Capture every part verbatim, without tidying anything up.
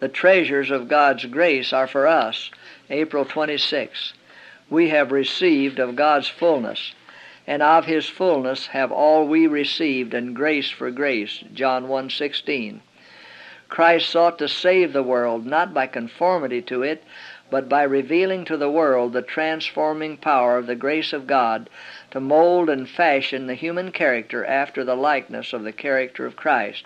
The treasures of God's grace are for us. April twenty-sixth. We have received of God's fullness, and of His fullness have all we received, and grace for grace. John one sixteen. Christ sought to save the world, not by conformity to it, but by revealing to the world the transforming power of the grace of God to mold and fashion the human character after the likeness of the character of Christ.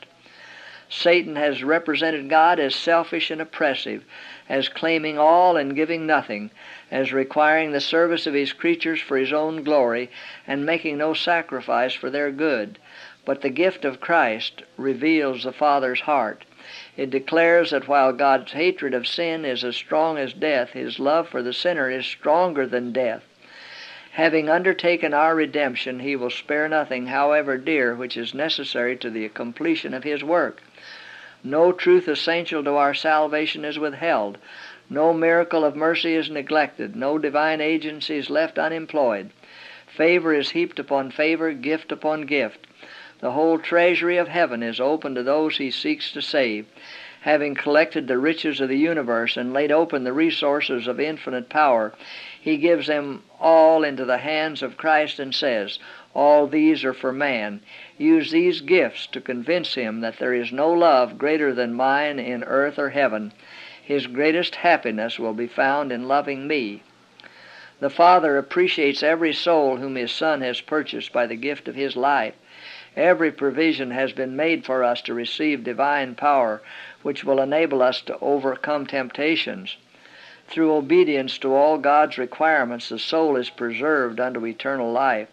Satan has represented God as selfish and oppressive, as claiming all and giving nothing, as requiring the service of his creatures for his own glory, and making no sacrifice for their good. But the gift of Christ reveals the Father's heart. It declares that while God's hatred of sin is as strong as death, His love for the sinner is stronger than death. Having undertaken our redemption, He will spare nothing, however dear, which is necessary to the completion of His work. No truth essential to our salvation is withheld. No miracle of mercy is neglected. No divine agency is left unemployed. Favor is heaped upon favor, gift upon gift. The whole treasury of heaven is open to those He seeks to save. Having collected the riches of the universe and laid open the resources of infinite power, He gives them all into the hands of Christ and says, "All these are for man. Use these gifts to convince him that there is no love greater than mine in earth or heaven. His greatest happiness will be found in loving me." The Father appreciates every soul whom His Son has purchased by the gift of His life. Every provision has been made for us to receive divine power, which will enable us to overcome temptations. Through obedience to all God's requirements, the soul is preserved unto eternal life.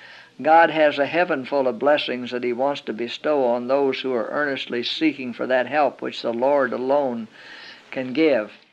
God has a heaven full of blessings that He wants to bestow on those who are earnestly seeking for that help which the Lord alone can give.